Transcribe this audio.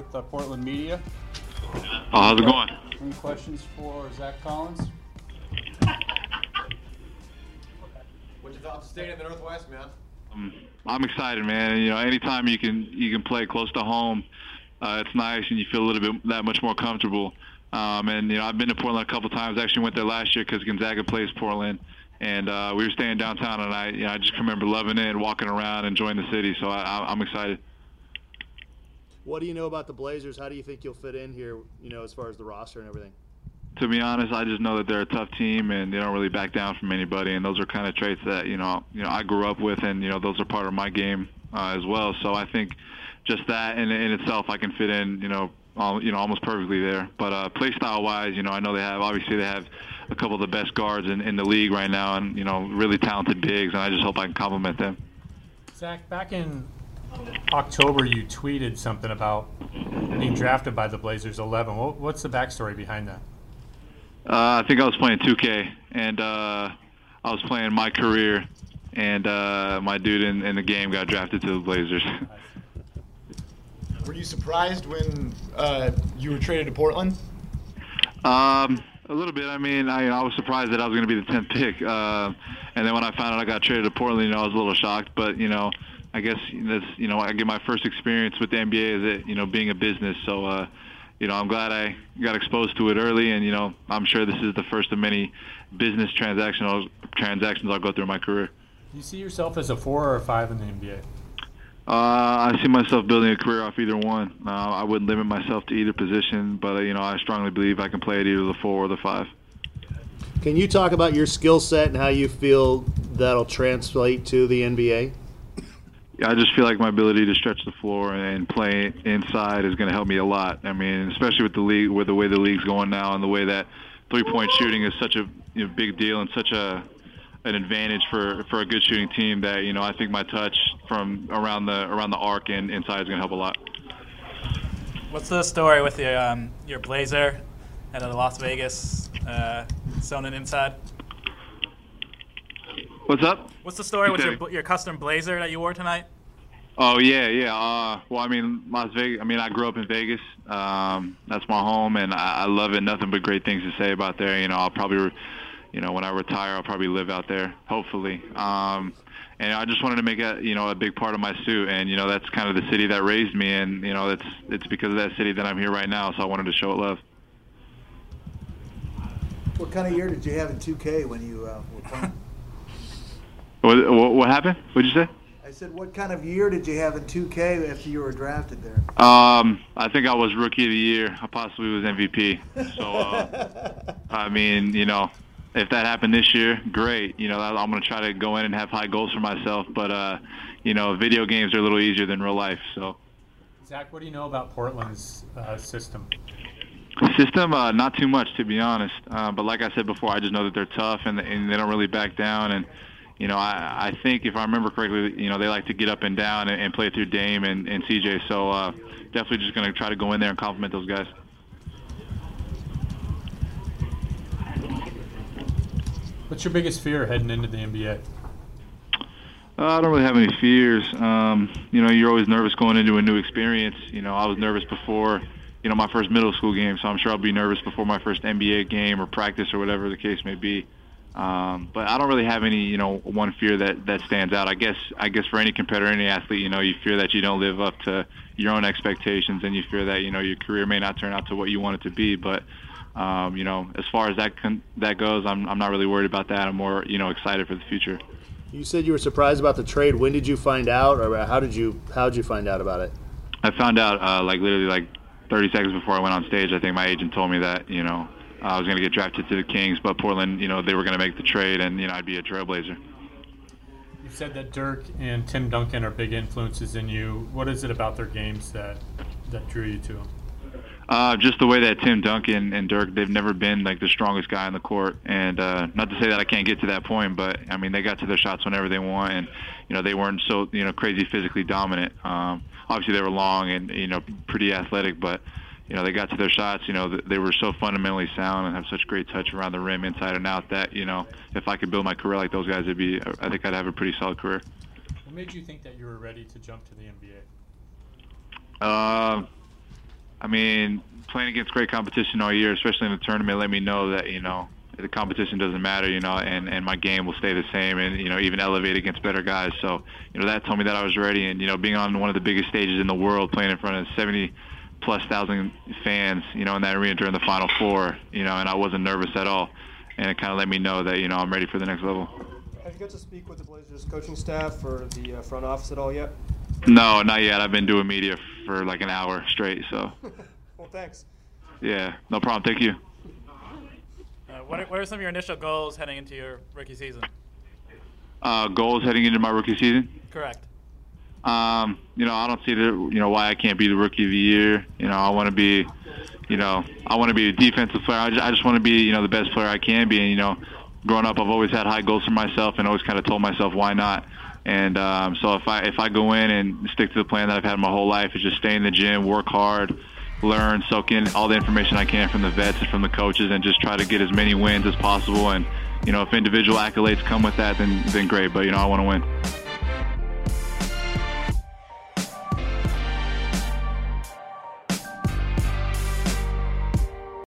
with Portland Media. Oh, how's it going? Any questions for Zach Collins? What's your thoughts staying in the Northwest, man? I'm excited, man. You know, anytime you can play close to home, it's nice, and you feel a little bit that much more comfortable. And you know, I've been to Portland a couple times. I actually went there last year because Gonzaga plays Portland, and we were staying downtown, and I just remember loving it, walking around, enjoying the city. So I'm excited. What do you know about the Blazers? How do you think you'll fit in here, you know, as far as the roster and everything? To be honest, I just know that they're a tough team, and they don't really back down from anybody. And those are kind of traits that you know I grew up with, and those are part of my game as well. So I think just that in itself, I can fit in, almost perfectly there. But play style wise, I know they have a couple of the best guards in the league right now, and really talented bigs, and I just hope I can complement them. Zach, back in October, you tweeted something about being drafted by the Blazers 11. What's the backstory behind that? I think I was playing 2K, and I was playing my career, and my dude in the game got drafted to the Blazers. Were you surprised when you were traded to Portland? A little bit. I mean, I was surprised that I was going to be the 10th pick, and then when I found out I got traded to Portland, I was a little shocked. But I guess that's I get my first experience with the NBA as being a business. So I'm glad I got exposed to it early, and I'm sure this is the first of many business transactions I'll go through in my career. Do you see yourself as a 4 or a 5 in the NBA? I see myself building a career off either one. I wouldn't limit myself to either position, but I strongly believe I can play at either the 4 or the 5. Can you talk about your skill set and how you feel that'll translate to the NBA? Yeah, I just feel like my ability to stretch the floor and play inside is going to help me a lot. I mean, especially with the league, with the way the league's going now, and the way that three-point shooting is such a big deal and such an advantage for a good shooting team that I think my touch from around the arc and inside is going to help a lot. What's the story with your blazer and the Las Vegas Sonnen inside? What's up? What's the story with your custom blazer that you wore tonight? Oh yeah. Well, I mean, Las Vegas. I mean, I grew up in Vegas. That's my home, and I love it. Nothing but great things to say about there. I'll probably, when I retire, I'll probably live out there, hopefully. And I just wanted to make a big part of my suit, and that's kind of the city that raised me, and it's because of that city that I'm here right now. So I wanted to show it love. What kind of year did you have in 2K when you were playing? What happened? What'd you say? I said, what kind of year did you have in 2K after you were drafted there? I think I was Rookie of the Year. I possibly was MVP. So, I mean, if that happened this year, great. I'm going to try to go in and have high goals for myself. But, video games are a little easier than real life. So, Zach, what do you know about Portland's system? System, not too much, to be honest. But like I said before, I just know that they're tough and they don't really back down. And I think if I remember correctly, they like to get up and down and play through Dame and CJ. So definitely just going to try to go in there and compliment those guys. What's your biggest fear heading into the NBA? I don't really have any fears. You're always nervous going into a new experience. I was nervous before, my first middle school game, so I'm sure I'll be nervous before my first NBA game or practice or whatever the case may be. But I don't really have any, one fear that stands out. I guess for any competitor, any athlete, you fear that you don't live up to your own expectations, and you fear that, your career may not turn out to what you want it to be. But, as far as that goes, I'm not really worried about that. I'm more, excited for the future. You said you were surprised about the trade. When did you find out, or how'd you find out about it? I found out, literally 30 seconds before I went on stage. I think my agent told me that, I was going to get drafted to the Kings, but Portland, they were going to make the trade, and, I'd be a Trailblazer. You said that Dirk and Tim Duncan are big influences in you. What is it about their games that drew you to them? Just the way that Tim Duncan and Dirk, they've never been, the strongest guy on the court. And not to say that I can't get to that point, but, I mean, they got to their shots whenever they want, and, they weren't so, crazy physically dominant. Obviously, they were long and, pretty athletic, but, they got to their shots. They were so fundamentally sound and have such great touch around the rim, inside and out, that if I could build my career like those guys, I think I'd have a pretty solid career. What made you think that you were ready to jump to the NBA? I mean, playing against great competition all year, especially in the tournament, let me know that, the competition doesn't matter, and my game will stay the same and, even elevate against better guys. So, that told me that I was ready. And, being on one of the biggest stages in the world, playing in front of 70+ thousand fans, in that arena during the Final Four, and I wasn't nervous at all. And it kind of let me know that, I'm ready for the next level. Have you got to speak with the Blazers coaching staff or the front office at all yet? No, not yet. I've been doing media for like an hour straight, so. Well, thanks. Yeah, no problem. Thank you. What are some of your initial goals heading into your rookie season? Goals heading into my rookie season? Correct. I don't see why I can't be the rookie of the year. I want to be, I want to be a defensive player. I just want to be, the best player I can be. And, growing up, I've always had high goals for myself and always kind of told myself, why not? And so if I go in and stick to the plan that I've had my whole life, is just stay in the gym, work hard, learn, soak in all the information I can from the vets and from the coaches, and just try to get as many wins as possible. And, if individual accolades come with that, then great. But, I want to win.